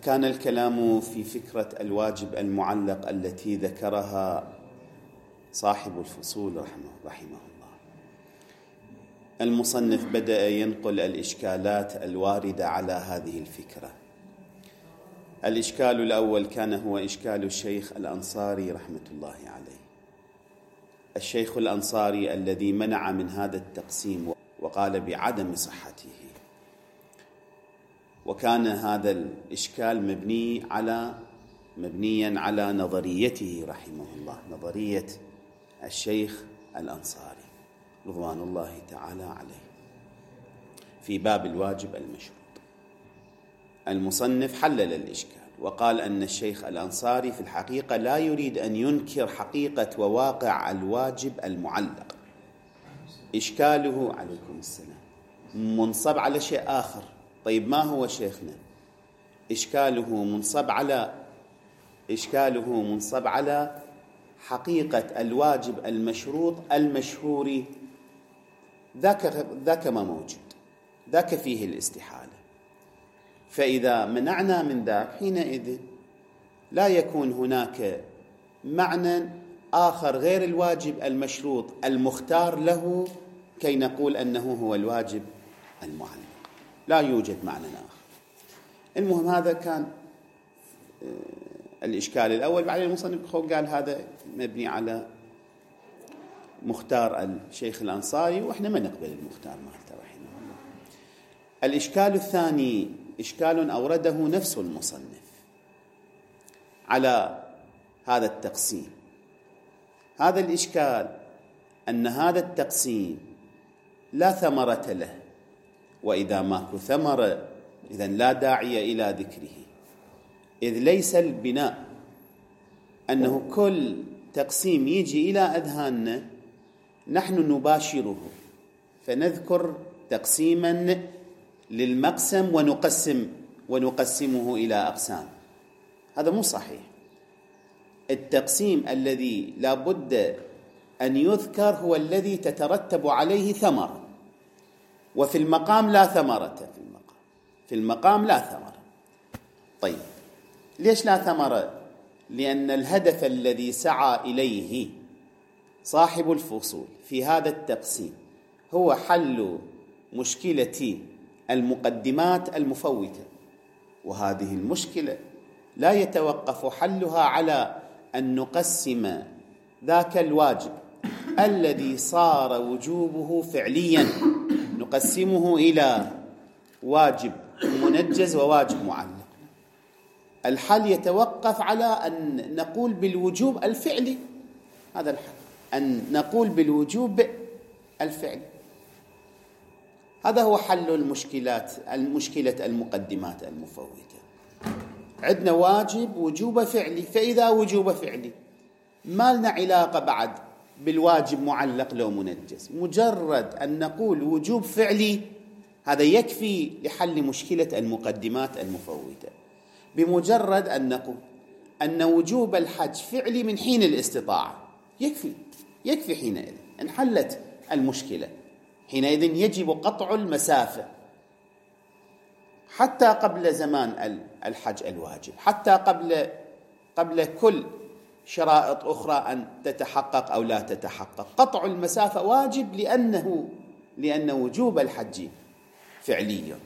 كان الكلام في فكرة الواجب المعلق التي ذكرها صاحب الفصول رحمه الله. المصنف بدأ ينقل الإشكالات الواردة على هذه الفكرة. الإشكال الأول كان هو إشكال الشيخ الأنصاري رحمة الله عليه. الشيخ الأنصاري الذي منع من هذا التقسيم وقال بعدم صحته، وكان هذا الإشكال مبنيا على نظريته رحمه الله، نظرية الشيخ الأنصاري رضوان الله تعالى عليه في باب الواجب المشروط. المصنف حلل الإشكال وقال أن الشيخ الأنصاري في الحقيقة لا يريد أن ينكر حقيقة وواقع الواجب المعلق. إشكاله عليكم السلام منصب على شيء آخر. طيب ما هو شيخنا؟ إشكاله منصب على حقيقة الواجب المشروط المشهور، ذاك ما موجود، ذاك فيه الاستحالة. فإذا منعنا من ذاك حينئذ لا يكون هناك معنى آخر غير الواجب المشروط المختار له كي نقول أنه هو الواجب المعلق. لا يوجد معنى آخر. المهم هذا كان الإشكال الأول. بعدين المصنف قال هذا مبني على مختار الشيخ الأنصاري، وإحنا ما نقبل المختار مالته رحمه الله. الإشكال الثاني إشكال أورده نفس المصنف على هذا التقسيم. هذا الإشكال أن هذا التقسيم لا ثمرة له، وإذا ماكو ثمرة إذن لا داعي إلى ذكره، إذ ليس البناء أنه كل تقسيم يجي إلى أذهاننا نحن نباشره فنذكر تقسيما للمقسم ونقسمه إلى أقسام. هذا مو صحيح. التقسيم الذي لا بد أن يذكر هو الذي تترتب عليه ثمرة، وفي المقام لا ثمرة. في المقام لا ثمرة. طيب ليش لا ثمرة؟ لأن الهدف الذي سعى إليه صاحب الفصول في هذا التقسيم هو حل مشكلة المقدمات المفوتة، وهذه المشكلة لا يتوقف حلها على أن نقسم ذاك الواجب الذي صار وجوبه فعليا، نقسمه إلى واجب منجز وواجب معلق. الحل يتوقف على أن نقول بالوجوب الفعلي. هذا الحل، أن نقول بالوجوب الفعلي. هذا هو حل المشكلة المقدمات المفوتة. عندنا واجب وجوب فعلي، فإذا وجوب فعلي ما لنا علاقة بعد بالواجب معلق لو منجز. مجرد أن نقول وجوب فعلي هذا يكفي لحل مشكلة المقدمات المفوتة. بمجرد أن نقول أن وجوب الحج فعلي من حين الاستطاعة يكفي حينئذ انحلت المشكلة. حينئذ يجب قطع المسافة حتى قبل زمان الحج الواجب، حتى قبل كل شرائط أخرى أن تتحقق أو لا تتحقق. قطع المسافة واجب لأن وجوب الحج فعلي.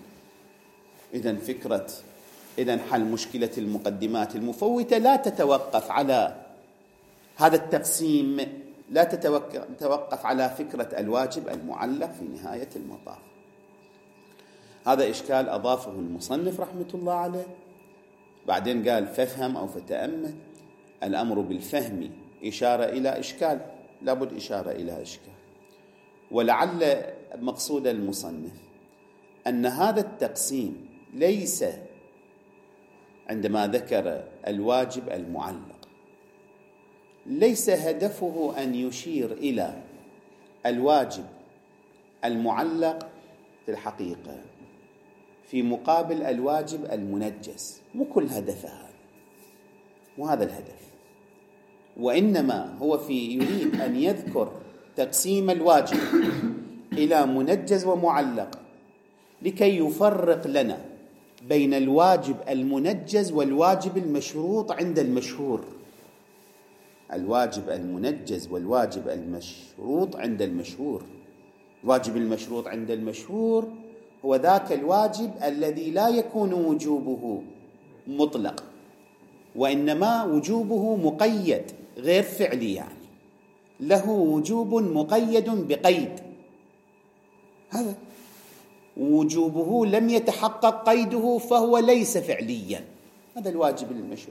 إذن حل مشكلة المقدمات المفوتة لا تتوقف على هذا التقسيم، لا تتوقف على فكرة الواجب المعلق في نهاية المطاف. هذا إشكال أضافه المصنف رحمة الله عليه. بعدين قال فافهم أو فتأمل. الأمر بالفهم إشارة إلى إشكال، لابد إشارة إلى إشكال. ولعل مقصود المصنف أن هذا التقسيم ليس عندما ذكر الواجب المعلق ليس هدفه أن يشير إلى الواجب المعلق في الحقيقة في مقابل الواجب المنجز. مو كل هدفه هذا، مو هذا الهدف. وإنما هو يريد أن يذكر تقسيم الواجب إلى منجز ومعلق لكي يفرق لنا بين الواجب المنجز والواجب المشروط عند المشهور. الواجب المنجز والواجب المشروط عند المشهور. الواجب المشروط عند المشهور هو ذاك الواجب الذي لا يكون وجوبه مطلق، وإنما وجوبه مقيد غير فعلي، يعني له وجوب مقيد بقيد. هذا وجوبه لم يتحقق قيده فهو ليس فعليا. هذا الواجب المشروط،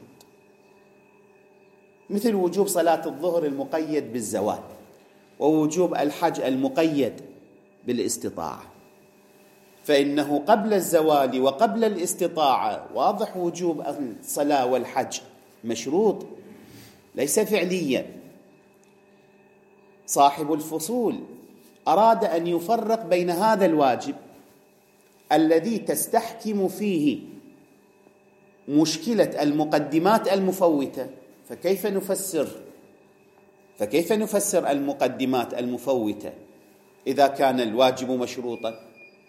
مثل وجوب صلاة الظهر المقيد بالزوال، ووجوب الحج المقيد بالاستطاعة، فإنه قبل الزوال وقبل الاستطاعة واضح وجوب الصلاة والحج مشروط ليس فعليا. صاحب الفصول أراد أن يفرق بين هذا الواجب الذي تستحكم فيه مشكلة المقدمات المفوتة، فكيف نفسر المقدمات المفوتة إذا كان الواجب مشروطا،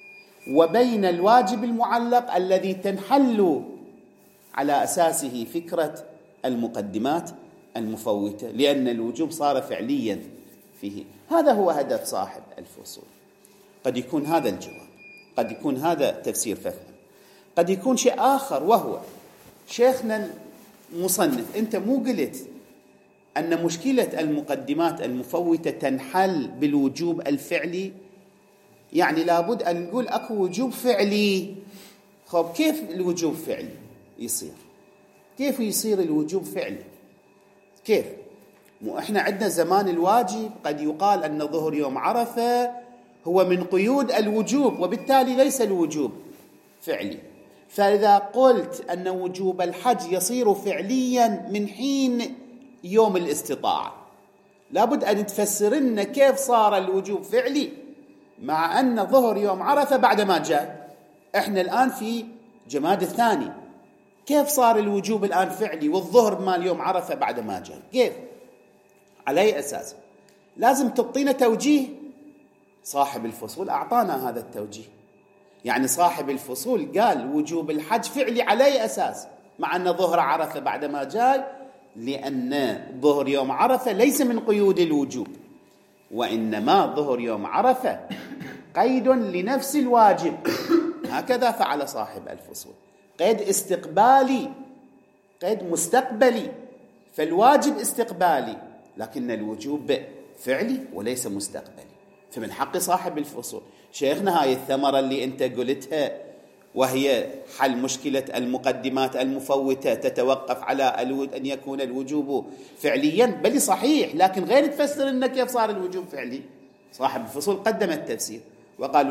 وبين الواجب المعلق الذي تنحل على أساسه فكرة المقدمات المفوتة، لأن الوجوب صار فعليا فيه. هذا هو هدف صاحب الفصول. قد يكون هذا الجواب، قد يكون هذا تفسير فهم، قد يكون شيء آخر، وهو شيخنا المصنف أنت مو قلت أن مشكلة المقدمات المفوتة تنحل بالوجوب الفعلي؟ يعني لابد أن نقول أكو وجوب فعلي. خب كيف الوجوب فعلي يصير؟ كيف يصير الوجوب فعلي؟ كيف؟ مو إحنا عندنا زمان الواجب قد يقال أن ظهر يوم عرفة هو من قيود الوجوب، وبالتالي ليس الوجوب فعلي. فإذا قلت أن وجوب الحج يصير فعليا من حين يوم الاستطاعة، لابد أن تفسرن كيف صار الوجوب فعلي مع أن ظهر يوم عرفة بعد ما جاء. إحنا الآن في جماد الثاني، كيف صار الوجوب الآن فعلي والظهر مال يوم عرفة بعد ما جاء؟ كيف؟ على أي أساس؟ لازم تعطينا توجيه. صاحب الفصول أعطانا هذا التوجيه. يعني صاحب الفصول قال وجوب الحج فعلي على أي أساس مع أن ظهر عرفة بعد ما جاء؟ لأن ظهر يوم عرفة ليس من قيود الوجوب، وإنما ظهر يوم عرفة قيد لنفس الواجب. هكذا فعل صاحب الفصول، قيد استقبالي، قيد مستقبلي. فالواجب استقبالي لكن الوجوب فعلي وليس مستقبلي. فمن حق صاحب الفصول شيخنا هاي الثمرة اللي أنت قلتها، وهي حل مشكلة المقدمات المفوتة، تتوقف على أن يكون الوجوب فعليا. بل صحيح، لكن غير تفسر إن كيف صار الوجوب فعلي. صاحب الفصول قدم التفسير وقال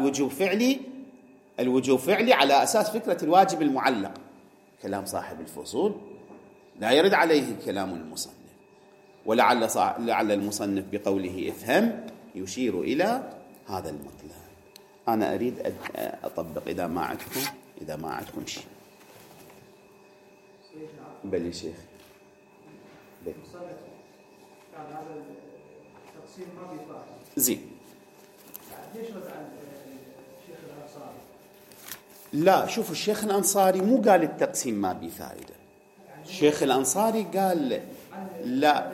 الوجوب فعلي على أساس فكرة الواجب المعلق. كلام صاحب الفصول لا يرد عليه كلام المصنف، ولعل المصنف بقوله افهم يشير إلى هذا المطلب. أنا أريد أطبق إذا ما عندكم شيء. بلي شيخ. زين. لا، شوفوا الشيخ الأنصاري مو قال التقسيم ما بفائدة. الشيخ الأنصاري قال لا،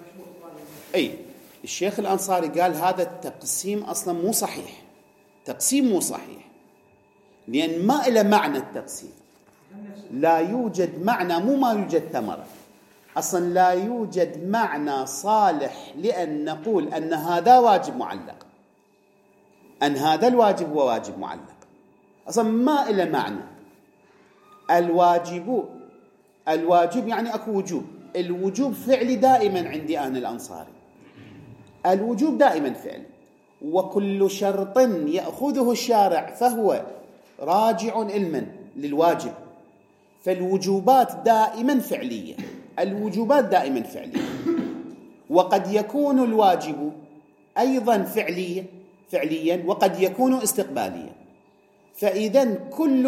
الشيخ الأنصاري قال هذا التقسيم أصلا مو صحيح، تقسيم مو صحيح، لأن ما إلى معنى التقسيم. لا يوجد معنى، مو ما يوجد ثمرة، أصلا لا يوجد معنى صالح لأن نقول أن هذا واجب معلق، أن هذا الواجب هو واجب معلق. أصلا ما إلى معنى. الواجب يعني أكو وجوب. الوجوب فعلي دائما عندي أنا الأنصاري، الوجوب دائما فعلي، وكل شرط يأخذه الشارع فهو راجع علما للواجب. فالوجوبات دائما فعلية، الوجوبات دائما فعلية. وقد يكون الواجب أيضا فعليا وقد يكون استقباليا. فإذا كل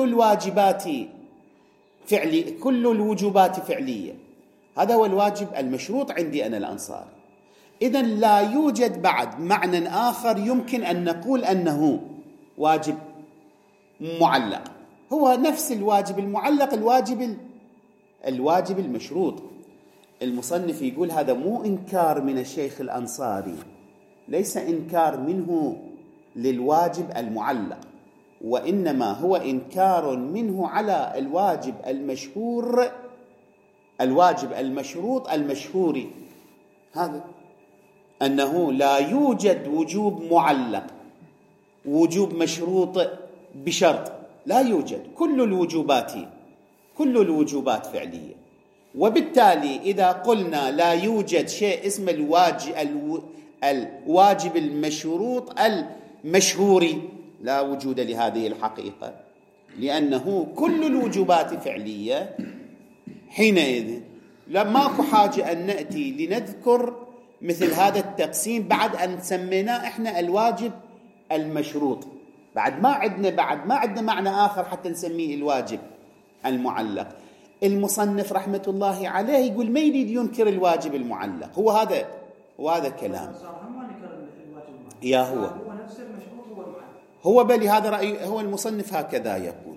الوجوبات فعلية. هذا هو الواجب المشروط عندي أنا الأنصاري. إذن لا يوجد بعد معنى آخر يمكن أن نقول أنه واجب معلق. هو نفس الواجب المعلق، الواجب المشروط. المصنف يقول هذا مو إنكار من الشيخ الأنصاري، ليس إنكار منه للواجب المعلق، وإنما هو إنكار منه على الواجب المشهور، الواجب المشروط المشهوري، هذا أنه لا يوجد وجوب معلق وجوب مشروط بشرط، لا يوجد. كل الوجوبات فعلية. وبالتالي إذا قلنا لا يوجد شيء اسمه الواجب المشروط المشهوري، لا وجود لهذه الحقيقة، لأنه كل الوجوبات فعلية. حينئذ ماكو حاجة أن نأتي لنذكر مثل هذا التقسيم بعد أن سميناه إحنا الواجب المشروط. بعد ما عندنا معنى آخر حتى نسميه الواجب المعلق. المصنف رحمة الله عليه يقول ما يريد ينكر الواجب المعلق. هو هذا كلام يا هو نفس المشروط هو المعلق. هو بل هذا رأي، هو المصنف هكذا يقول.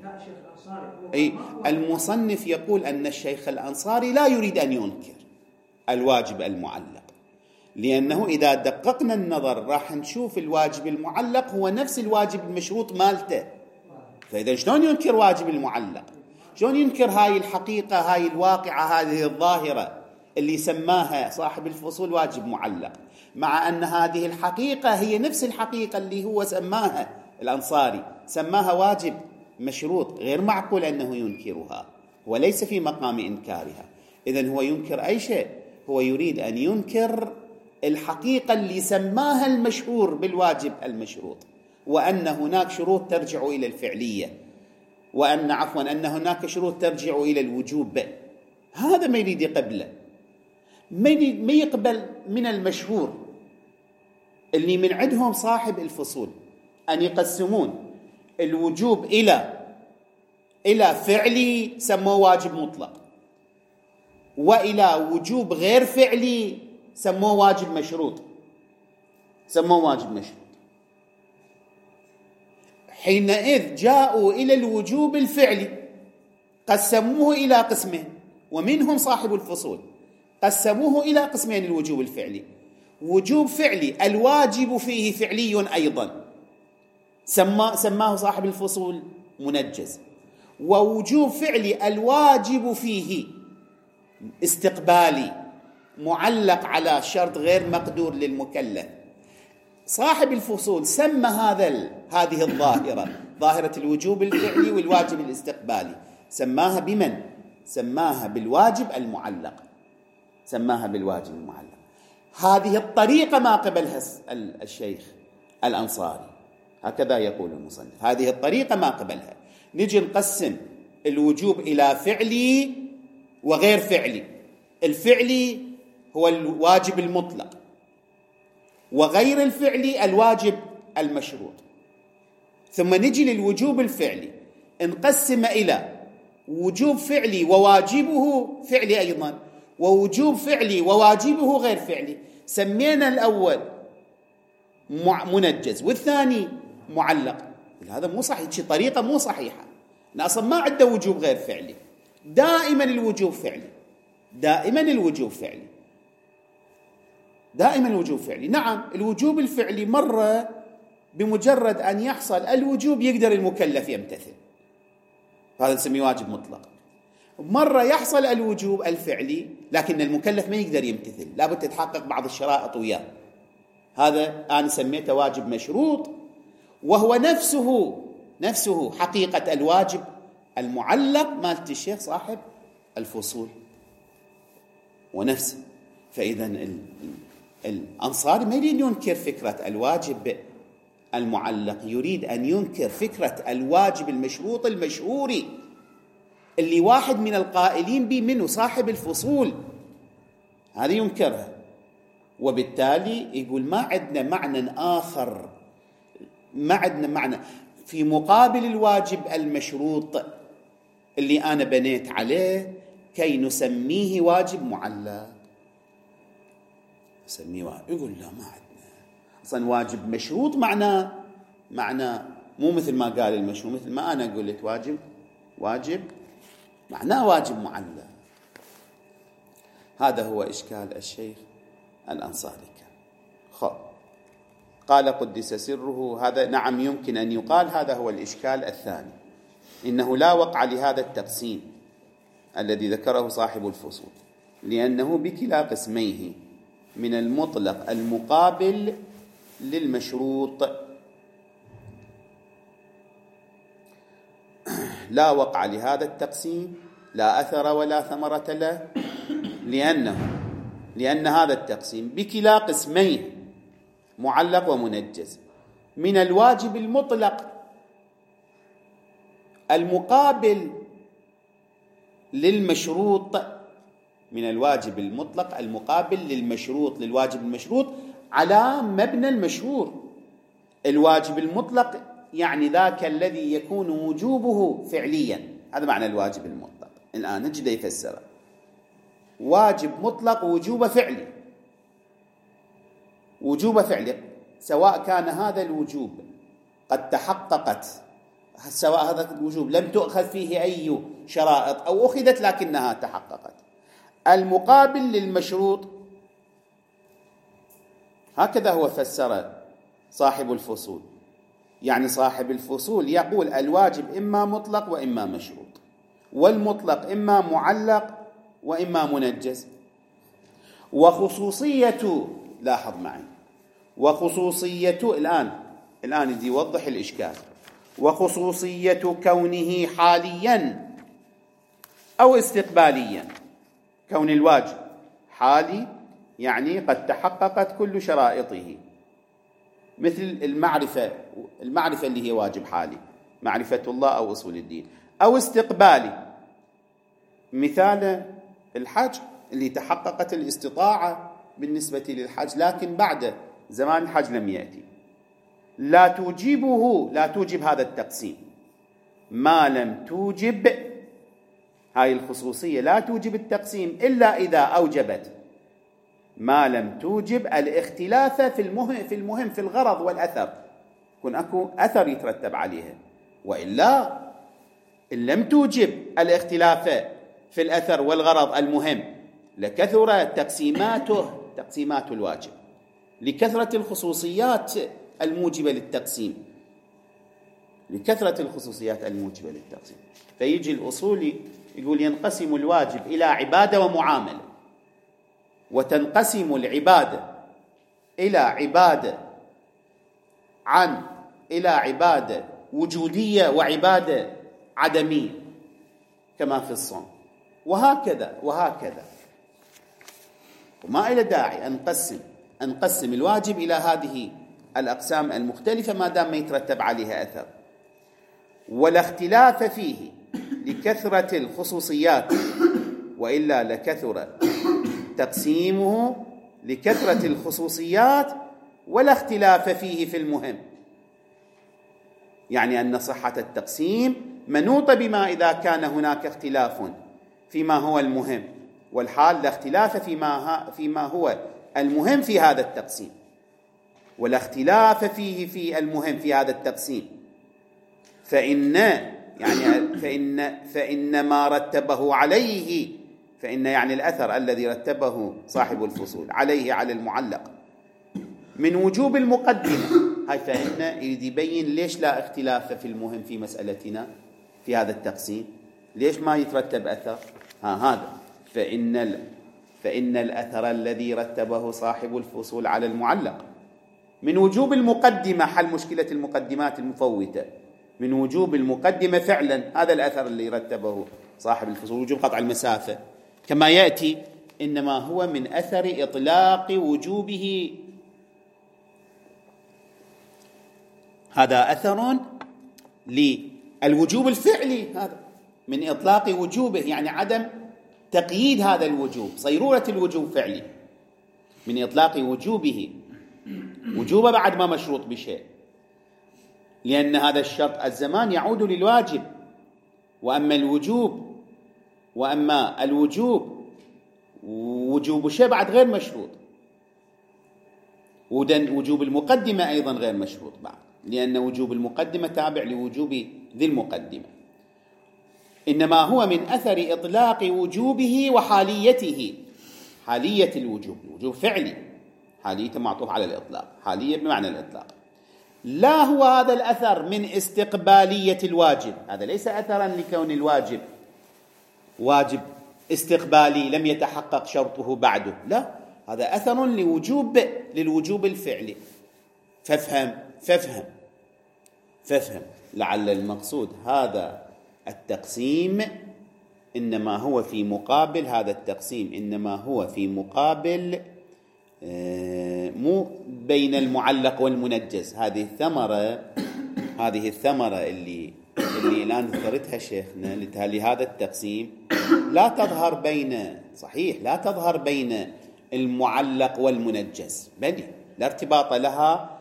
المصنف يقول أن الشيخ الأنصاري لا يريد أن ينكر الواجب المعلق، لأنه إذا دققنا النظر راح نشوف الواجب المعلق هو نفس الواجب المشروط مالته. فإذا شلون ينكر واجب المعلق؟ شلون ينكر هاي الحقيقة، هاي الواقعة، هذه الظاهرة اللي سماها صاحب الفصول واجب معلق، مع أن هذه الحقيقة هي نفس الحقيقة اللي هو سماها الأنصاري سماها واجب مشروط؟ غير معقول أنه ينكرها، وليس في مقام إنكارها. إذن هو ينكر أي شيء، هو يريد أن ينكر الحقيقة اللي سماها المشهور بالواجب المشروط، وأن هناك شروط ترجع إلى الفعلية، أن هناك شروط ترجع إلى الوجوب. هذا ما يريد يقبله، ما يقبل من المشهور اللي من عندهم صاحب الفصول أن يقسمون الوجوب إلى فعلي سموه واجب مطلق، وإلى وجوب غير فعلي سموه واجب مشروط. حينئذ جاءوا إلى الوجوب الفعلي قسموه إلى قسمين، ومنهم صاحب الفصول قسموه إلى قسمين. الوجوب الفعلي وجوب فعلي الواجب فيه فعلي أيضا سماه صاحب الفصول منجز، ووجوب فعلي الواجب فيه استقبالي معلق على شرط غير مقدور للمكلف. صاحب الفصول سمى هذه الظاهرة، ظاهرة الوجوب الفعلي والواجب الاستقبالي، سماها بمن؟ سماها بالواجب المعلق. هذه الطريقة ما قبلها الشيخ الأنصاري، هكذا يقول المصنف، هذه الطريقة ما قبلها. نجي نقسم الوجوب إلى فعلي وغير فعلي. الفعلي هو الواجب المطلق، وغير الفعلي الواجب المشروط. ثم نجي للوجوب الفعلي نقسم إلى وجوب فعلي وواجبه فعلي أيضا، ووجوب فعلي وواجبه غير فعلي. سمينا الأول منجز والثاني معلق. هذا مو صحيح، شي طريقة مو صحيحة. أصلا ما عنده وجوب غير فعلي، دائما الوجوب فعلي. نعم الوجوب الفعلي مرة بمجرد أن يحصل الوجوب يقدر المكلف يمتثل، هذا نسميه واجب مطلق. مرة يحصل الوجوب الفعلي لكن المكلف ما يقدر يمتثل، لابد تتحقق بعض الشرائط وياه، هذا أنا سميته واجب مشروط، وهو نفسه حقيقة الواجب المعلق مالت الشيخ صاحب الفصول ونفسه. فإذا الأنصاري ما يريد ينكر فكرة الواجب المعلق، يريد أن ينكر فكرة الواجب المشروط المشهوري اللي واحد من القائلين به منه صاحب الفصول، هذا ينكرها. وبالتالي يقول ما عندنا معنى آخر، ما عندنا معنى في مقابل الواجب المشروط اللي أنا بنيت عليه كي نسميه واجب معلق. يقول لا ما عندنا أصلا واجب مشروط، معنى مو مثل ما قال المشروط، مثل ما أنا أقول لك واجب واجب معناه واجب معلق. هذا هو إشكال الشيخ الأنصاري. قال قدس سره هذا نعم يمكن أن يقال هذا هو الإشكال الثاني، إنه لا وقع لهذا التقسيم الذي ذكره صاحب الفصول، لأنه بكلا قسميه من المطلق المقابل للمشروط لا وقع لهذا التقسيم، لا أثر ولا ثمرة له، لأن هذا التقسيم بكلا قسميه معلق ومنجز من الواجب المطلق المقابل للمشروط، من الواجب المطلق المقابل للواجب المشروط على مبنى المشهور. الواجب المطلق يعني ذاك الذي يكون وجوبه فعليا، هذا معنى الواجب المطلق. الآن نجد يفسره واجب مطلق وجوب فعلي، وجوب فعلي سواء كان هذا الوجوب قد تحققت، سواء هذا الوجوب لم تؤخذ فيه أي شرائط أو أخذت لكنها تحققت، المقابل للمشروط. هكذا هو فسر صاحب الفصول. يعني صاحب الفصول يقول الواجب إما مطلق وإما مشروط، والمطلق إما معلق وإما منجز. وخصوصية، لاحظ معي، وخصوصية الآن يجي يوضح الإشكال. وخصوصية كونه حاليا أو استقباليا، كون الواجب حالي يعني قد تحققت كل شرائطه، مثل المعرفة اللي هي واجب حالي، معرفة الله أو أصول الدين، أو استقبالي مثال الحج اللي تحققت الاستطاعة بالنسبة للحج لكن بعد زمان الحج لم يأتي، لا توجب هذا التقسيم ما لم توجب هاي الخصوصية، لا توجب التقسيم إلا إذا أوجبت ما لم توجب الاختلاف في المهم في الغرض والأثر، يكون أكو أثر يترتب عليها، وإلا إن لم توجب الاختلاف في الأثر والغرض المهم لكثر تقسيمات الواجب، لكثرة الخصوصيات الموجبة للتقسيم، فيجي الأصولي يقول ينقسم الواجب إلى عبادة ومعاملة، وتنقسم العبادة إلى عبادة وجودية وعبادة عدمية كما في الصوم، وهكذا وما إلى داعي أنقسم الواجب إلى هذه الأقسام المختلفة ما دام ما يترتب عليها أثر، ولا اختلاف فيه لكثرة الخصوصيات، وإلا لكثر تقسيمه لكثرة الخصوصيات ولا اختلاف فيه في المهم. يعني أن صحة التقسيم منوطة بما إذا كان هناك اختلاف فيما هو المهم، والحال لا اختلاف فيما هو المهم في هذا التقسيم، ولا اختلاف فيه في المهم في هذا التقسيم، فإن ما رتبه عليه، فإن يعني الأثر الذي رتبه صاحب الفصول عليه على المعلق من وجوب المقدمة، هاي فإن يريد يبين ليش لا اختلاف في المهم في مسألتنا في هذا التقسيم، ليش ما يترتب أثر. هذا فإن الأثر الذي رتبه صاحب الفصول على المعلق من وجوب المقدمة، حل مشكلة المقدمات المفوتة، من وجوب المقدمة فعلا، هذا الأثر اللي رتبه صاحب الفصول وجوب قطع المسافة كما يأتي، إنما هو من أثر إطلاق وجوبه، هذا أثر للوجوب الفعلي، هذا من إطلاق وجوبه، يعني عدم تقييد هذا الوجوب، صيرورة الوجوب فعلي، من إطلاق وجوبه وجوبه بعد ما مشروط بشيء، لأن هذا الشرط الزمان يعود للواجب، وأما الوجوب وجوب شيء بعد غير مشروط، وجوب المقدمة أيضا غير مشروط بعد، لأن وجوب المقدمة تابع لوجوب ذي المقدمة. إنما هو من أثر إطلاق وجوبه وحاليته. حالية الوجوب، الوجوب فعلي، حاليته معطوف على الإطلاق، حالية بمعنى الإطلاق. لا هو هذا الأثر من استقبالية الواجب، هذا ليس أثرا لكون الواجب واجب استقبالي لم يتحقق شرطه بعده، لا، هذا أثر للوجوب الفعلي. فافهم لعل المقصود هذا التقسيم إنما هو في مقابل، هذا التقسيم إنما هو في مقابل مو بين المعلق والمنجز. هذه الثمرة اللي الآن ذكرتها شيخنا لهذا التقسيم لا تظهر بين المعلق والمنجز، بل لا ارتباط لها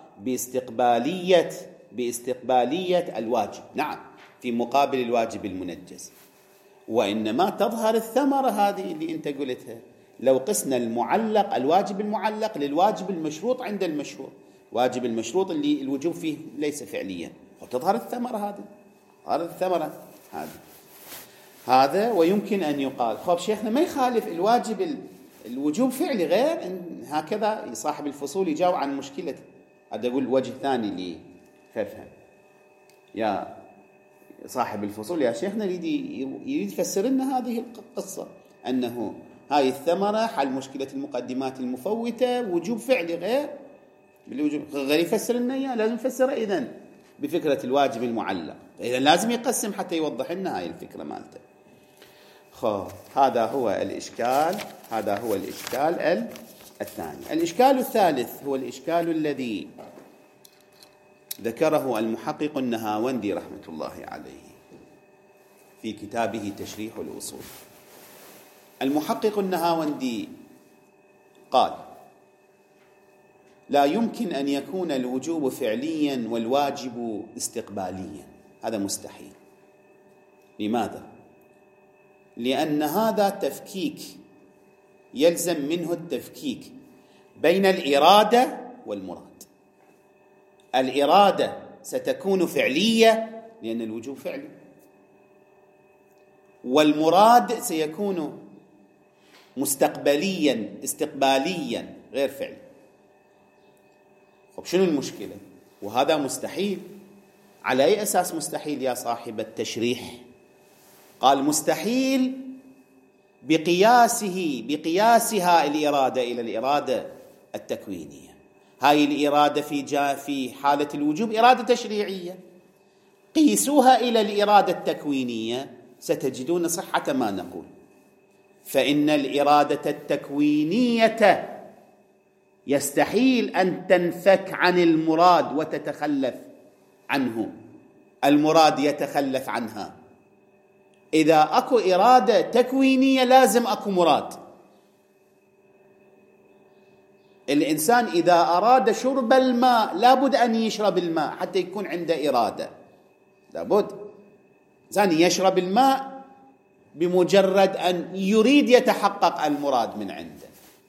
باستقبالية الواجب، نعم، في مقابل الواجب المنجز. وإنما تظهر الثمرة هذه اللي أنت قلتها، لو قسنا الواجب المعلق للواجب المشروط عند المشروط، واجب المشروط اللي الوجوب فيه ليس فعليا، وتظهر الثمرة هذا. ويمكن أن يقال خب شيخنا ما يخالف الوجوب فعلي، غير إن هكذا صاحب الفصول يجاوب عن مشكلة. هذا أقول وجه ثاني لي، فافهم يا صاحب الفصول يا شيخنا، يريد يفسر لنا هذه القصة، أنه هاي الثمرة حل مشكلة المقدمات المفوتة، وجوب فعلي غير يفسر لنا إياه، لازم يفسر إذن بفكرة الواجب المعلق، إذن لازم يقسم حتى يوضح لنا هاي الفكرة مالته. هذا هو الإشكال الثاني. الإشكال الثالث هو الإشكال الذي ذكره المحقق النهاوندي رحمة الله عليه في كتابه تشريح الأصول. المحقق النهاوندي قال: لا يمكن أن يكون الوجوب فعليا والواجب استقباليا، هذا مستحيل. لماذا؟ لأن هذا تفكيك يلزم منه التفكيك بين الإرادة والمراد. الإرادة ستكون فعلية لأن الوجوب فعلي، والمراد سيكون مستقبليا استقباليا غير فعلي. طب شنو المشكلة؟ وهذا مستحيل. على أي أساس مستحيل يا صاحب التشريح؟ قال مستحيل بقياسها الإرادة إلى الإرادة التكوينية. هاي الإرادة في حالة الوجوب إرادة تشريعية، قيسوها إلى الإرادة التكوينية ستجدون صحة ما نقول. فإن الإرادة التكوينية يستحيل أن تنفك عن المراد وتتخلف عنه، المراد يتخلف عنها. إذا أكو إرادة تكوينية لازم أكو مراد. الإنسان إذا أراد شرب الماء لابد أن يشرب الماء حتى يكون عنده إرادة، لابد. إنسان يشرب الماء بمجرد أن يريد يتحقق المراد من عنده.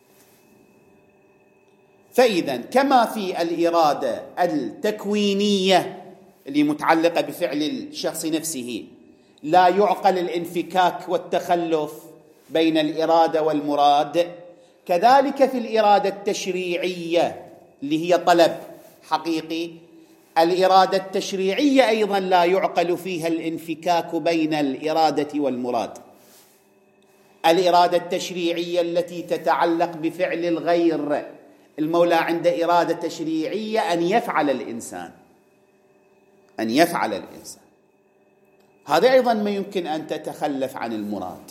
فإذا كما في الإرادة التكوينية اللي متعلقة بفعل الشخص نفسه لا يعقل الانفكاك والتخلف بين الإرادة والمراد، كذلك في الإرادة التشريعية اللي هي طلب حقيقي، الإرادة التشريعية أيضا لا يعقل فيها الانفكاك بين الإرادة والمراد. الإرادة التشريعية التي تتعلق بفعل الغير، المولى عند إرادة تشريعية أن يفعل الإنسان، هذا أيضا ما يمكن أن تتخلف عن المراد.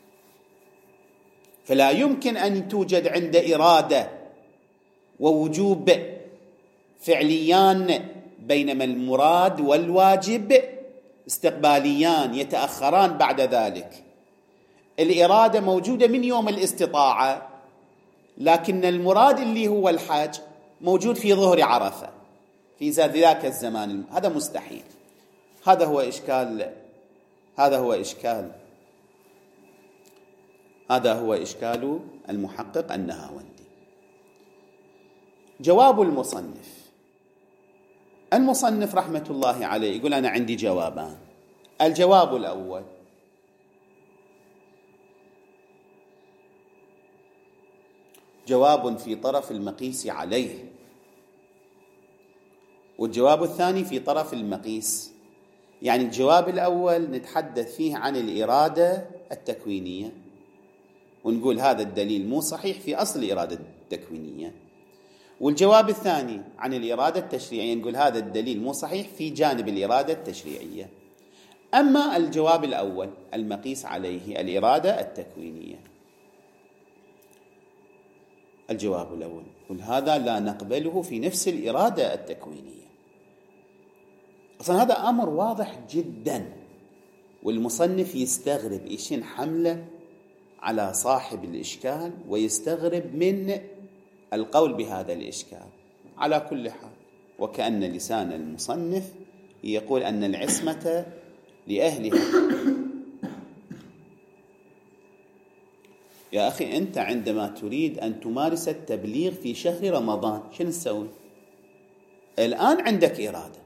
فلا يمكن أن توجد عند إرادة ووجوب فعليان، بينما المراد والواجب استقباليان يتأخران بعد ذلك. الإرادة موجودة من يوم الاستطاعة، لكن المراد اللي هو الحج موجود في ظهر عرفة في ذاك الزمان. هذا مستحيل. هذا هو إشكال المحقق النهاوندي. جواب المصنف رحمة الله عليه يقول: أنا عندي جوابان. الجواب الأول: جواب في طرف المقيس عليه، والجواب الثاني في طرف المقيس. يعني الجواب الأول نتحدث فيه عن الإرادة التكوينية ونقول هذا الدليل مو صحيح في أصل الإرادة التكوينية، والجواب الثاني عن الإرادة التشريعية نقول هذا الدليل مو صحيح في جانب الإرادة التشريعية. أما الجواب الأول المقيس عليه الإرادة التكوينية، الجواب الأول قل هذا لا نقبله في نفس الإرادة التكوينية. أصلا هذا أمر واضح جدا، والمصنف يستغرب إيشين حمله على صاحب الإشكال ويستغرب من القول بهذا الإشكال. على كل حال، وكأن لسان المصنف يقول أن العصمة لأهلها. يا أخي أنت عندما تريد أن تمارس التبليغ في شهر رمضان شنو تسوي؟ الآن عندك إرادة،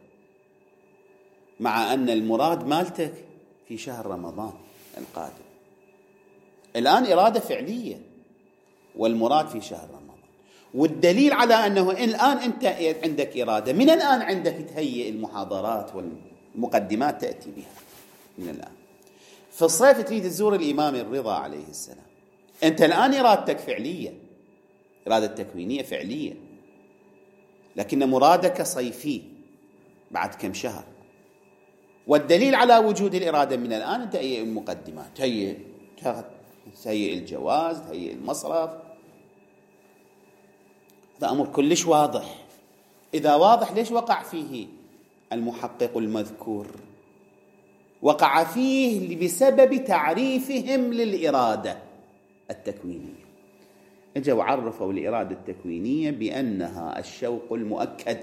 مع أن المراد مالتك في شهر رمضان القادم. الآن إرادة فعلية والمراد في شهر رمضان، والدليل على أنه الآن أنت عندك إرادة من الآن عندك تهيئ المحاضرات والمقدمات تأتي بها من الآن. في الصيف تريد تزور الإمام الرضا عليه السلام، أنت الآن إرادتك فعلية، إرادة تكوينية فعلية، لكن مرادك صيفي بعد كم شهر. والدليل على وجود الإرادة من الآن تهيئ المقدمات، تهيئ الجواز، تهيئ المصرف. هذا أمر كلش واضح. إذا واضح ليش وقع فيه المحقق المذكور؟ وقع فيه بسبب تعريفهم للإرادة التكوينية. اجوا وعرفوا الإرادة التكوينية بأنها الشوق المؤكد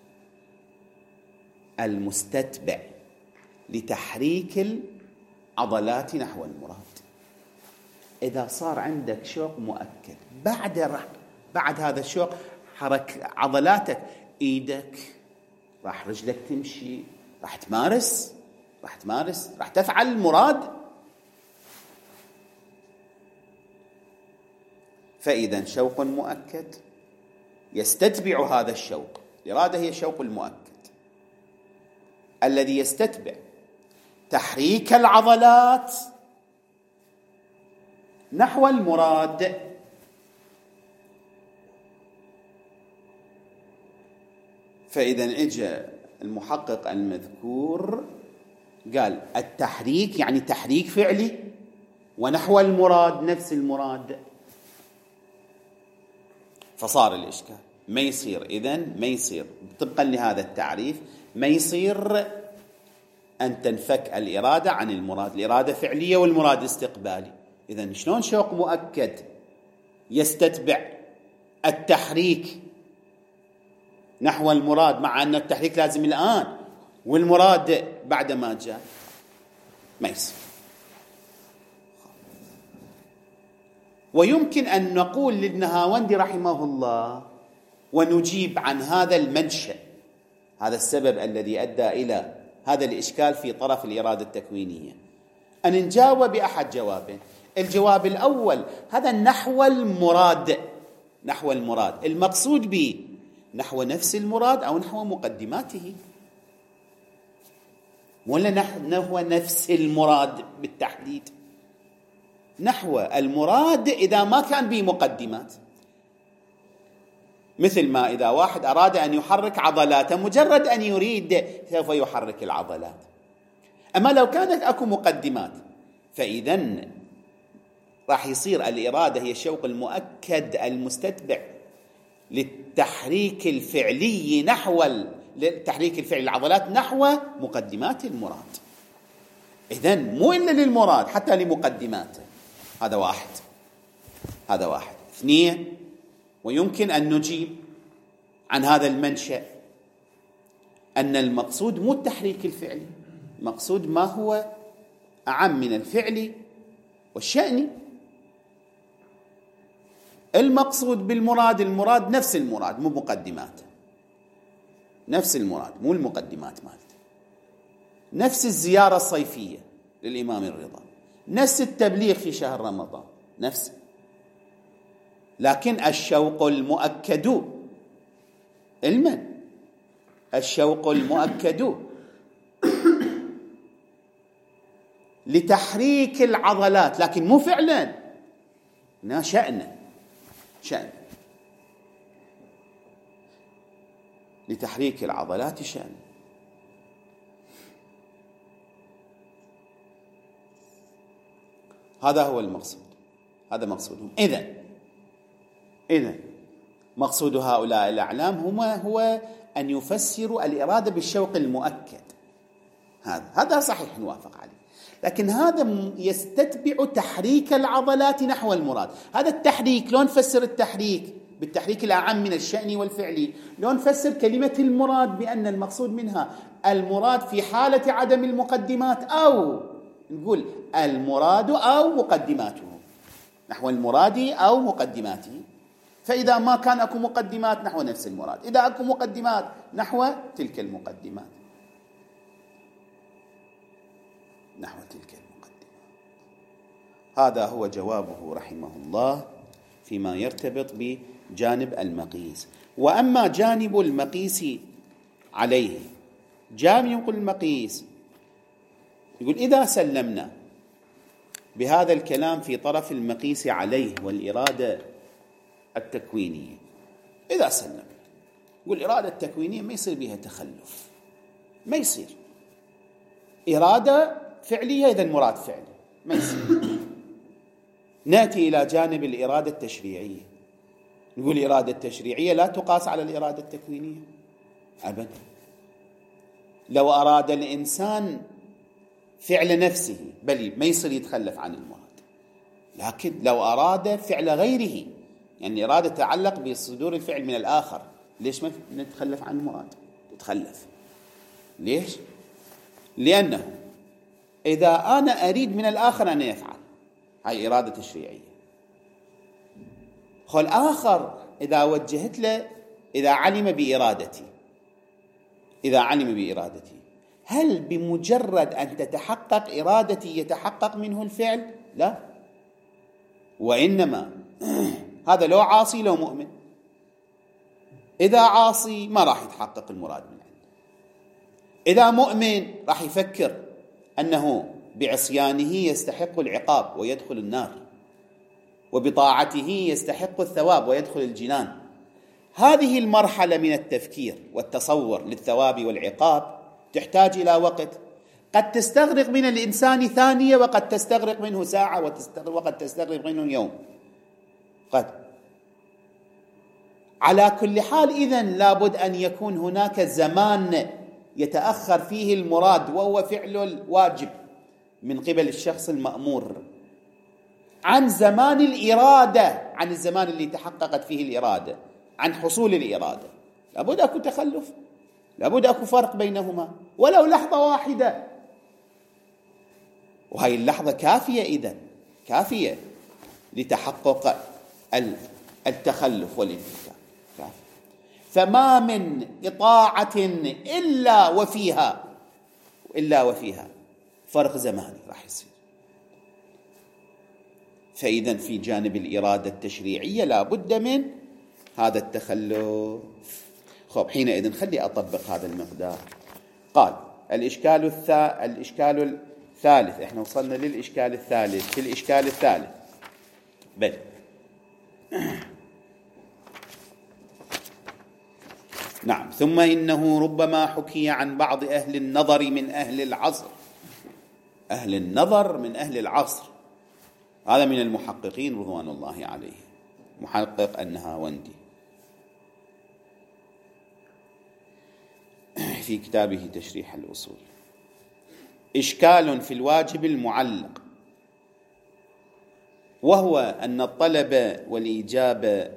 المستتبع لتحريك العضلات نحو المراد. إذا صار عندك شوق مؤكد بعد هذا الشوق حرك عضلاتك، إيدك، راح رجلك تمشي، راح تمارس، راح تفعل المراد. فإذا شوق مؤكد يستتبع هذا الشوق. الإرادة هي الشوق المؤكد الذي يستتبع تحريك العضلات نحو المراد. فإذا اجى المحقق المذكور قال التحريك يعني تحريك فعلي، ونحو المراد نفس المراد. فصار الإشكال ما يصير طبقا لهذا التعريف ما يصير أن تنفك الإرادة عن المراد. الإرادة فعلية والمراد استقبالي. إذن شلون شوق مؤكد يستتبع التحريك نحو المراد مع أن التحريك لازم الآن والمراد بعد ما جاء؟ ما يصير. ويمكن أن نقول للنهاوندي رحمه الله ونجيب عن هذا المنشأ، هذا السبب الذي أدى إلى هذا الإشكال في طرف الإرادة التكوينية، أن نجاوب بأحد جوابين. الجواب الأول هذا نحو المراد المقصود به نحو نفس المراد أو نحو مقدماته، ولا نحو نفس المراد بالتحديد. نحو المراد إذا ما كان به مقدمات، مثل ما إذا واحد أراد أن يحرك عضلاته مجرد أن يريد سوف يحرك العضلات. أما لو كانت أكو مقدمات فإذن راح يصير الإرادة هي الشوق المؤكد المستتبع للتحريك الفعلي للتحريك الفعلي العضلات نحو مقدمات المراد. إذن مو إلا للمراد حتى لمقدماته. هذا واحد. اثنين، ويمكن أن نجيب عن هذا المنشأ أن المقصود مو التحريك الفعلي، المقصود ما هو أعم من الفعل والشأن. المقصود بالمراد المراد نفس المراد مو مقدماته، نفس المراد مو المقدمات مالته. نفس الزيارة الصيفية للإمام الرضا، نفس التبليغ في شهر رمضان، نفس. لكن الشوق المؤكد علما، الشوق المؤكد لتحريك العضلات، لكن مو فعلا، لا شأن لتحريك العضلات شأن. هذا هو المقصود، هذا مقصودهم. إذن مقصود هؤلاء الأعلام هو أن يفسروا الإرادة بالشوق المؤكد. هذا صحيح نوافق عليه، لكن هذا يستتبع تحريك العضلات نحو المراد. هذا التحريك، لو نفسر التحريك بالتحريك الأعم من الشأن والفعل، لو نفسر كلمة المراد بأن المقصود منها المراد في حالة عدم المقدمات، أو نقول المراد أو مقدماته، نحو المراد أو مقدماته. فإذا ما كان أكو مقدمات نحو نفس المراد، إذا أكو مقدمات نحو تلك المقدمات، نحو تلك المقدمات. هذا هو جوابه رحمه الله فيما يرتبط بجانب المقيس. وأما جانب المقيس عليه، جانب المقيس يقول إذا سلمنا بهذا الكلام في طرف المقيس عليه والإرادة التكوينية، إذا سلمنا يقول الإرادة التكوينية ما يصير بها تخلف، ما يصير إرادة فعلية إذا مراد فعلي، ما يصير. نأتي إلى جانب الإرادة التشريعية، نقول الإرادة التشريعية لا تقاس على الإرادة التكوينية أبدا. لو أراد الإنسان فعل نفسه بل ما يصير يتخلف عن المراد، لكن لو أراد فعل غيره، يعني إرادة تتعلق بصدور الفعل من الآخر، ليش ما نتخلف عن المراد؟ نتخلف. ليش؟ لأنه إذا أنا أريد من الآخر أن يفعل، هاي إرادة تشريعية. خل آخر إذا وجهت له، إذا علم بإرادتي، هل بمجرد أن تتحقق إرادتي يتحقق منه الفعل؟ لا، وإنما هذا لو عاصي لو مؤمن. إذا عاصي ما راح يتحقق المراد من عنده، إذا مؤمن راح يفكر أنه بعصيانه يستحق العقاب ويدخل النار، وبطاعته يستحق الثواب ويدخل الجنان. هذه المرحلة من التفكير والتصور للثواب والعقاب تحتاج إلى وقت، قد تستغرق من الإنسان ثانية، وقد تستغرق منه ساعة، وقد تستغرق منه يوم، قد. على كل حال إذن لابد أن يكون هناك زمان يتأخر فيه المراد وهو فعل الواجب من قبل الشخص المأمور عن زمان الإرادة، عن الزمان اللي تحققت فيه الإرادة، عن حصول الإرادة. لابد أكو تخلف، لابد أكو فرق بينهما ولو لحظة واحدة، وهي اللحظة كافية، إذن كافية لتحقق التخلف والانفكاك. فما من إطاعة إلا وفيها فرق زماني راح يصير. فإذا في جانب الإرادة التشريعية لا بد من هذا التخلف. خب حينئذ خلي أطبق هذا المقدار. قال الإشكال الثالث، احنا وصلنا للإشكال الثالث. في الإشكال الثالث بل نعم، ثم إنه ربما حكي عن بعض أهل النظر من أهل العصر، أهل النظر من أهل العصر، هذا من المحققين رضوان الله عليه، محقق النهاوندي في كتابه تشريح الأصول. إشكال في الواجب المعلق، وهو أن الطلب والإيجاب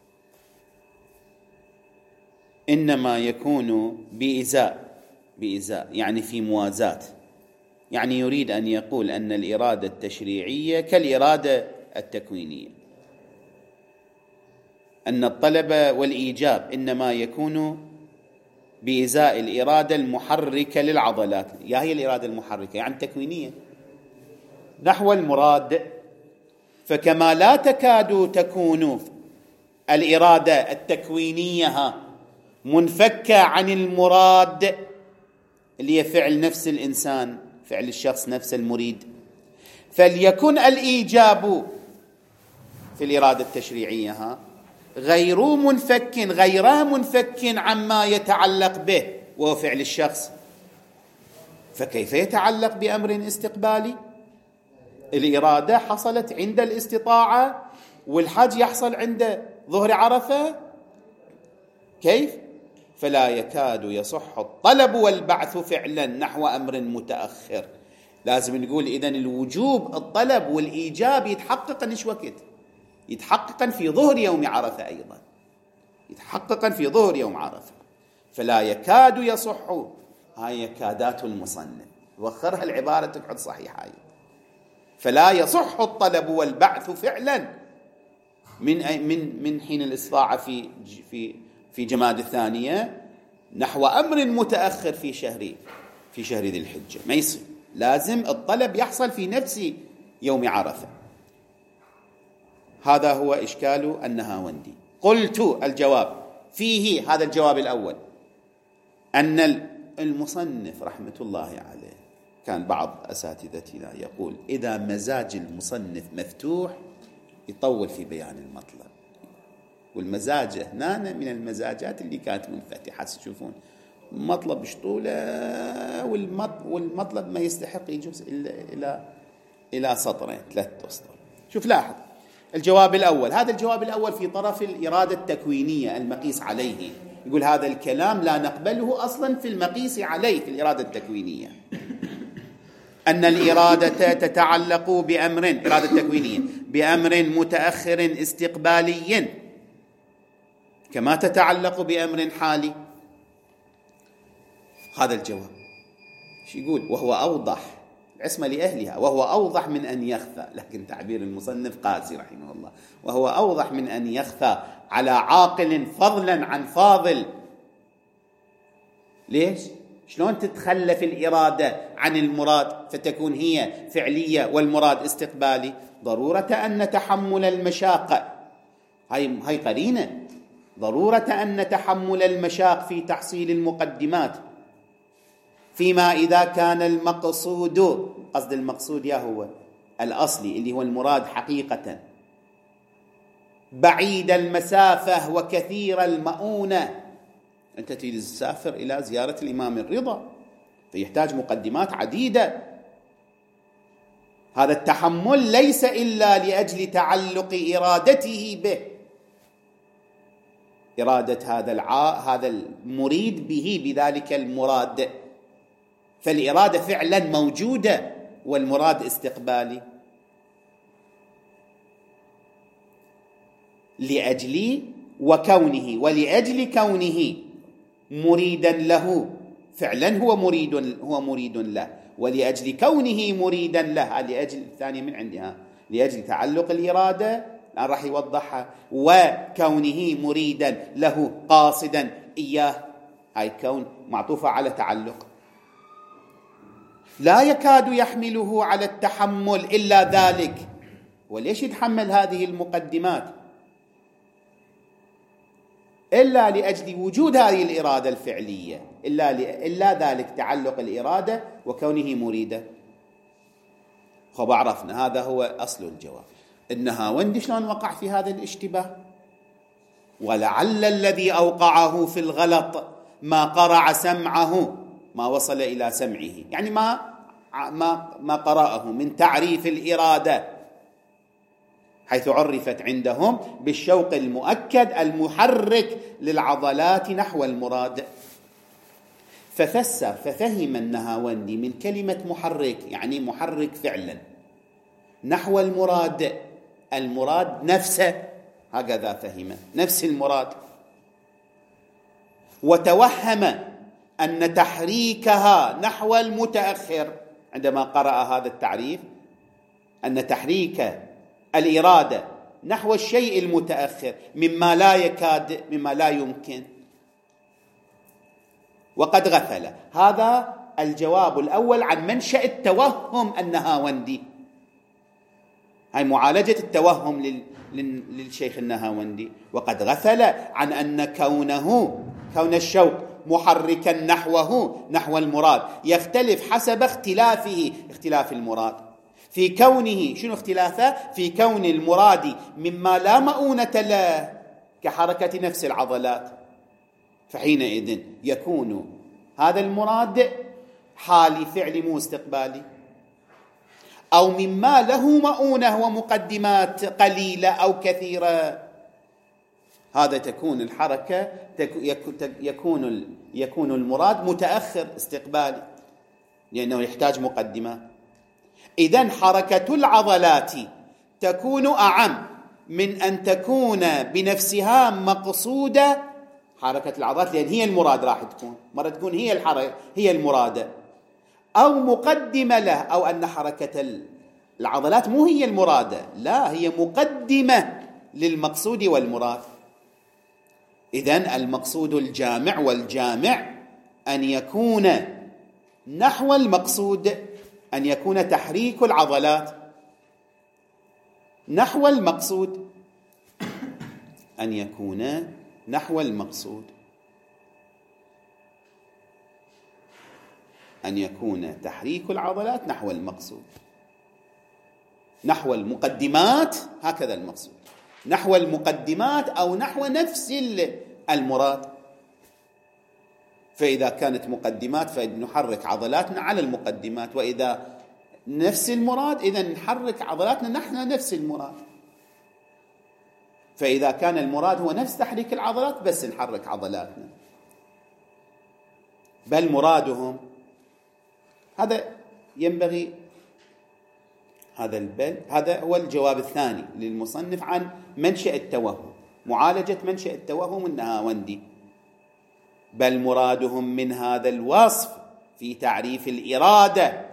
إنما يكون بإزاء يعني في موازاة. يعني يريد أن يقول أن الإرادة التشريعية كالإرادة التكوينية، أن الطلب والإيجاب إنما يكون بإزاء الإرادة المحركة للعضلات. يا هي الإرادة المحركة يعني تكوينية نحو المراد، فكما لا تكاد تكون الإرادة التكوينية منفكة عن المراد اللي هي فعل نفس الإنسان، فعل الشخص نفس المريد، فليكن الإيجاب في الإرادة التشريعية غير منفك عما يتعلق به وهو فعل الشخص. فكيف يتعلق بأمر استقبالي؟ الإرادة حصلت عند الاستطاعة والحج يحصل عند ظهر عرفة، كيف؟ فلا يكاد يصح الطلب والبعث فعلا نحو أمر متأخر. لازم نقول إذن الوجوب الطلب والإيجاب يتحقق إيش وقت؟ يتحقق في ظهر يوم عرفة، أيضا يتحقق في ظهر يوم عرفة. فلا يكاد يصح، هاي يكادات المصنف وخرها العبارة تقعد صحيحة. فلا يصح الطلب والبعث فعلا من حين الاستطاعة في جماد الثانية نحو أمر متأخر في شهر ذي الحجة. ما يصير، لازم الطلب يحصل في نفس يوم عرفة. هذا هو إشكال النهاوندي. قلت الجواب فيه، هذا الجواب الأول، أن المصنف رحمة الله عليه كان بعض أساتذتنا يقول إذا مزاج المصنف مفتوح يطول في بيان المطلب، والمزاج هنا من المزاجات اللي كانت منفتحة. تشوفون مطلب شطولة والمطلب ما يستحق يجوز إلى سطرين 3 أسطر. شوف لاحظ الجواب الأول، هذا الجواب الأول في طرف الإرادة التكوينية المقيس عليه. يقول هذا الكلام لا نقبله أصلا في المقيس عليه في الإرادة التكوينية، أن الإرادة تتعلق بأمر، إرادة تكوينية، بأمر متأخر استقبالي كما تتعلق بأمر حالي. هذا الجواب شو يقول؟ وهو أوضح، العصمة لأهلها، وهو أوضح من أن يخفى. لكن تعبير المصنف قاسي رحمه الله، وهو أوضح من أن يخفى على عاقل فضلا عن فاضل. ليش؟ شلون تتخلف الإرادة عن المراد فتكون هي فعلية والمراد استقبالي؟ ضرورة أن تحمل المشاق، هاي قرينة، ضرورة أن تحمل المشاق في تحصيل المقدمات، فيما إذا كان المقصود، قصد المقصود يا هو الأصلي اللي هو المراد حقيقة، بعيد المسافة وكثير المؤونة. أنت تريد تسافر إلى زيارة الإمام الرضا فيحتاج مقدمات عديدة. هذا التحمل ليس إلا لأجل تعلق إرادته به، إرادة هذا المريد به بذلك المراد. فالإرادة فعلا موجودة والمراد استقبالي، ولأجل كونه مريدا له، فعلا هو مريد له، ولأجل كونه مريدا له، لأجل الثانية من عندها، لأجل تعلق الإرادة الآن راح يوضحها، وكونه مريدا له قاصدا إياه، هاي كون معطوفة على تعلق، لا يكاد يحمله على التحمل إلا ذلك. وليش يتحمل هذه المقدمات؟ إلا لأجل وجود هذه الإرادة الفعلية، إلا ذلك تعلق الإرادة وكونه مريدا. خب عرفنا هذا هو أصل الجواب. النهاوندي شلون وقع في هذا الاشتباه؟ ولعل الذي أوقعه في الغلط ما قرع سمعه، ما وصل إلى سمعه، يعني ما قرأه من تعريف الإرادة، حيث عرفت عندهم بالشوق المؤكد المحرك للعضلات نحو المراد. ففهم النهاوندي من كلمة محرك، يعني محرك فعلا، نحو المراد نفسه، هكذا فهم نفس المراد، وتوهم أن تحريكها نحو المتأخر، عندما قرأ هذا التعريف أن تحريك الإرادة نحو الشيء المتأخر مما لا يمكن، وقد غفل. هذا الجواب الأول عن منشأ التوهم النهاوندي. هاي معالجة التوهم للشيخ النهاوندي. وقد غفل عن أن كون الشوق محركا نحو المراد يختلف حسب اختلاف المراد في كونه. شنو اختلافه؟ في كون المراد مما لا مؤونة له كحركة نفس العضلات، فحينئذ يكون هذا المراد حالي فعلي مو استقبالي، أو مما له مؤونة ومقدمات قليلة أو كثيرة، هذا تكون الحركة يكون المراد متأخر استقبالي لأنه يحتاج مقدمات. إذن حركة العضلات تكون أعم من أن تكون بنفسها مقصودة. حركة العضلات لأن هي المراد راح تكون مرة تكون هي الحركة هي المرادة، أو مقدمة له، أو أن حركة العضلات مو هي المرادة، لا هي مقدمة للمقصود والمراد. إذن المقصود الجامع والجامع أن يكون نحو المقصود، أن يكون تحريك العضلات نحو المقصود، أن يكون نحو المقصود، أن يكون تحريك العضلات نحو المقصود، نحو المقدمات، هكذا المقصود، نحو المقدمات أو نحو نفس المراد. فإذا كانت مقدمات فنحرك عضلاتنا على المقدمات، وإذا نفس المراد إذا نحرك عضلاتنا نحن نفس المراد. فإذا كان المراد هو نفس تحريك العضلات بس نحرك عضلاتنا، بل مرادهم هذا ينبغي هذا هو الجواب الثاني للمصنف عن منشأ التوهم، معالجة منشأ التوهم النهاوندي. بل مرادهم من هذا الوصف في تعريف الإرادة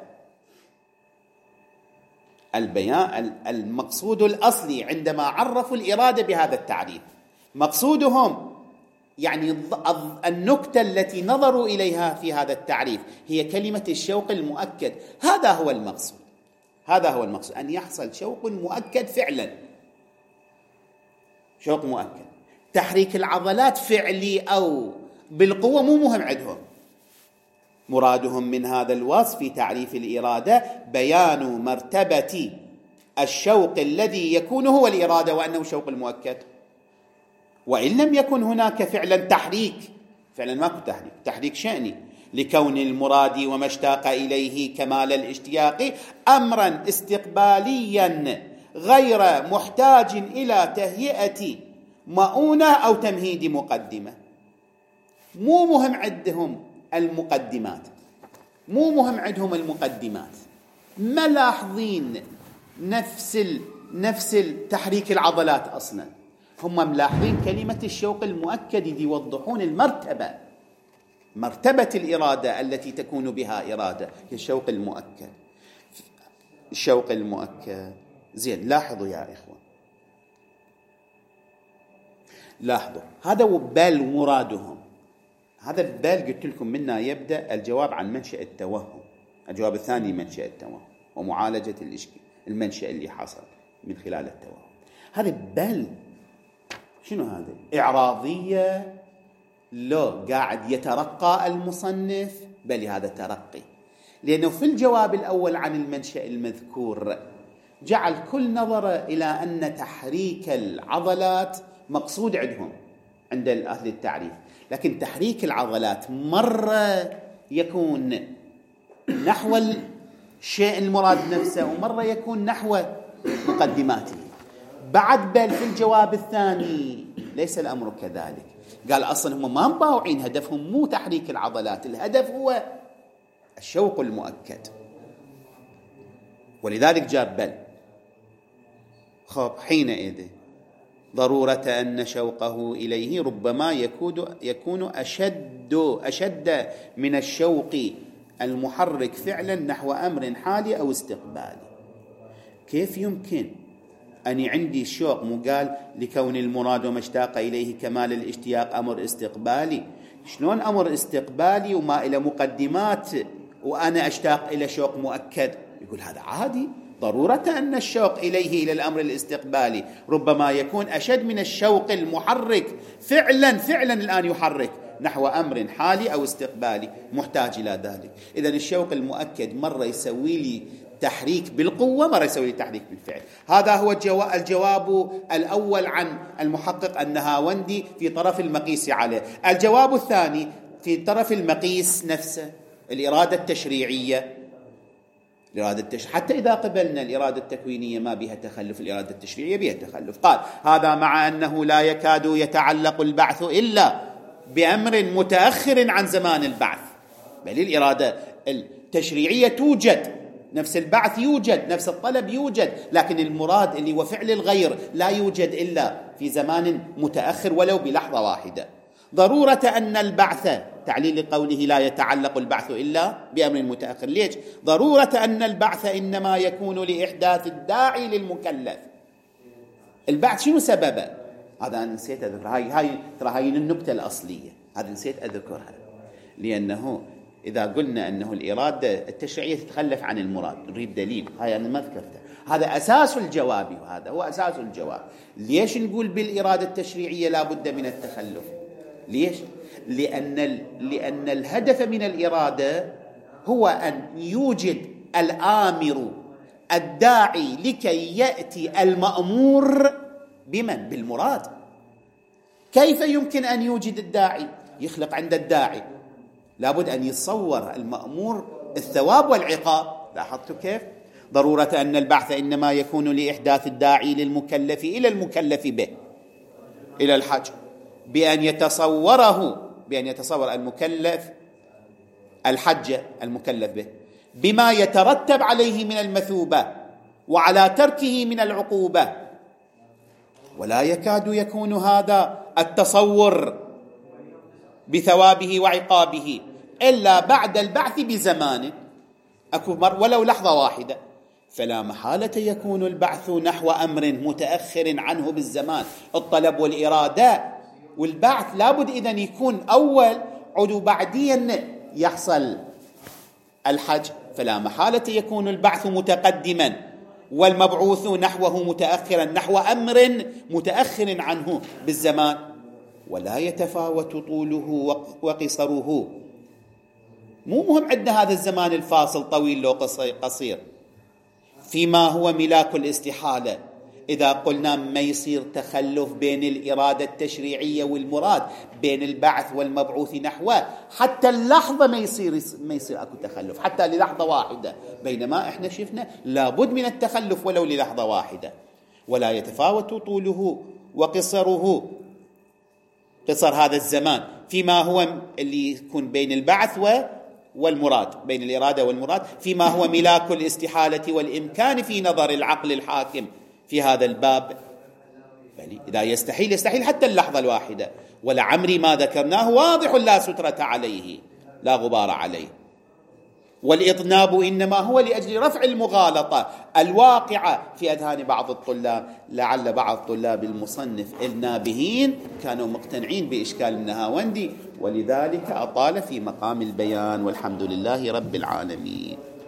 البيان المقصود الأصلي عندما عرفوا الإرادة بهذا التعريف. مقصودهم يعني النكتة التي نظروا إليها في هذا التعريف هي كلمة الشوق المؤكد. هذا هو المقصود، أن يحصل شوق مؤكد فعلا، شوق مؤكد. تحريك العضلات فعلي أو بالقوة مو مهم عندهم. مرادهم من هذا الوصف في تعريف الإرادة بيان مرتبة الشوق الذي يكون هو الإرادة وأنه شوق المؤكد. وإن لم يكن هناك فعلا تحريك، فعلا ماكو تحريك شأني، لكون المراد وما اشتاق إليه كمال الاشتياق أمرا استقباليا غير محتاج إلى تهيئة مؤونة أو تمهيد مقدمة. مو مهم عندهم المقدمات، ملاحظين نفس تحريك العضلات أصلا. هم ملاحظين كلمة الشوق المؤكد يوضحون مرتبة الإرادة التي تكون بها إرادة، الشوق المؤكد. زين، لاحظوا يا إخوان، لاحظوا هذا بل مرادهم. هذا بل قلت لكم منا يبدأ الجواب عن منشأ التوهم. الجواب الثاني منشأ التوهم ومعالجة المنشأ اللي حصل من خلال التوهم. هذا بل شنو هذا؟ إعراضية؟ لو قاعد يترقى المصنف، بل هذا ترقي، لأنه في الجواب الأول عن المنشأ المذكور جعل كل نظر إلى أن تحريك العضلات مقصود عندهم عند أهل التعريف، لكن تحريك العضلات مرة يكون نحو الشيء المراد نفسه ومرة يكون نحو مقدماته. بعد بل في الجواب الثاني ليس الأمر كذلك، قال أصلا هم ما مباوعين، هدفهم مو تحريك العضلات، الهدف هو الشوق المؤكد، ولذلك جاب بل. خب حينئذ ضرورة أن شوقه إليه ربما يكون أشد من الشوق المحرك فعلا نحو أمر حالي أو استقبالي. كيف يمكن أني عندي الشوق مقال لكون المراد وما اشتاق إليه كمال الاشتياق أمر استقبالي؟ شلون أمر استقبالي وما إلى مقدمات وأنا أشتاق إلى شوق مؤكد؟ يقول هذا عادي، ضرورة أن الشوق إليه إلى الأمر الاستقبالي ربما يكون أشد من الشوق المحرك فعلا الآن يحرك نحو أمر حالي أو استقبالي محتاج إلى ذلك. إذن الشوق المؤكد مرة يسوي لي تحريك بالقوة، مرة يسوي لي تحريك بالفعل. هذا هو الجواب الأول عن المحقق النهاوندي في طرف المقيس عليه. الجواب الثاني في طرف المقيس نفسه، الإرادة التشريعية. حتى إذا قبلنا الإرادة التكوينية ما بها تخلف، الإرادة التشريعية بها تخلف. قال هذا مع أنه لا يكاد يتعلق البعث إلا بأمر متأخر عن زمان البعث، بل الإرادة التشريعية توجد، نفس البعث يوجد، نفس الطلب يوجد، لكن المراد اللي هو فعل الغير لا يوجد إلا في زمان متأخر ولو بلحظة واحدة. ضرورة أن البعث، تعليل قوله لا يتعلق البعث إلا بأمر متأخر، ليش؟ ضرورة أن البعث إنما يكون لإحداث الداعي للمكلف. البعث شنو سببه؟ هذا أنا نسيت أذكر، هاي النكتة الأصلية، هذا نسيت أذكرها، لأنه إذا قلنا أنه الإرادة التشريعية تتخلف عن المراد نريد دليل، هاي أنا ما ذكرته، هذا أساس الجواب، وهذا هو أساس الجواب. ليش نقول بالإرادة التشريعية لا بد من التخلف؟ ليش؟ لأن الهدف من الإرادة هو أن يوجد الآمر الداعي لكي يأتي المأمور بمن؟ بالمراد. كيف يمكن أن يوجد الداعي؟ يخلق عند الداعي لابد أن يتصور المأمور الثواب والعقاب. لاحظتوا كيف؟ ضرورة أن البعث إنما يكون لإحداث الداعي للمكلف إلى المكلف به، إلى الحج، بأن يتصور المكلف الحج المكلف به بما يترتب عليه من المثوبة وعلى تركه من العقوبة. ولا يكاد يكون هذا التصور بثوابه وعقابه إلا بعد البعث بزمان ولو لحظة واحدة، فلا محالة يكون البعث نحو أمر متأخر عنه بالزمان. الطلب والإرادة والبعث لابد إذن يكون أول عدو بعدين يحصل الحج، فلا محالة يكون البعث متقدما والمبعوث نحوه متأخرا، نحو أمر متأخر عنه بالزمان. ولا يتفاوت طوله وقصره. مو مهم عندنا هذا الزمان الفاصل طويل لو قصير، فيما هو ملاك الاستحالة. إذا قلنا ما يصير تخلف بين الإرادة التشريعية والمراد، بين البعث والمبعوث نحوه، حتى اللحظة ما يصير أكو تخلف حتى للحظة واحدة، بينما إحنا شفنا لابد من التخلف ولو للحظة واحدة. ولا يتفاوت طوله وقصره، قصر هذا الزمان فيما هو اللي يكون بين البعث والمراد، بين الإرادة والمراد، فيما هو ملاك الاستحالة والإمكان في نظر العقل الحاكم في هذا الباب. إذا يستحيل حتى اللحظة الواحدة. ولعمري ما ذكرناه واضح لا سترة عليه، لا غبار عليه. والإطناب إنما هو لأجل رفع المغالطة الواقعة في أذهان بعض الطلاب. لعل بعض طلاب المصنف النابهين كانوا مقتنعين بإشكال النهاوندي، ولذلك أطال في مقام البيان، والحمد لله رب العالمين.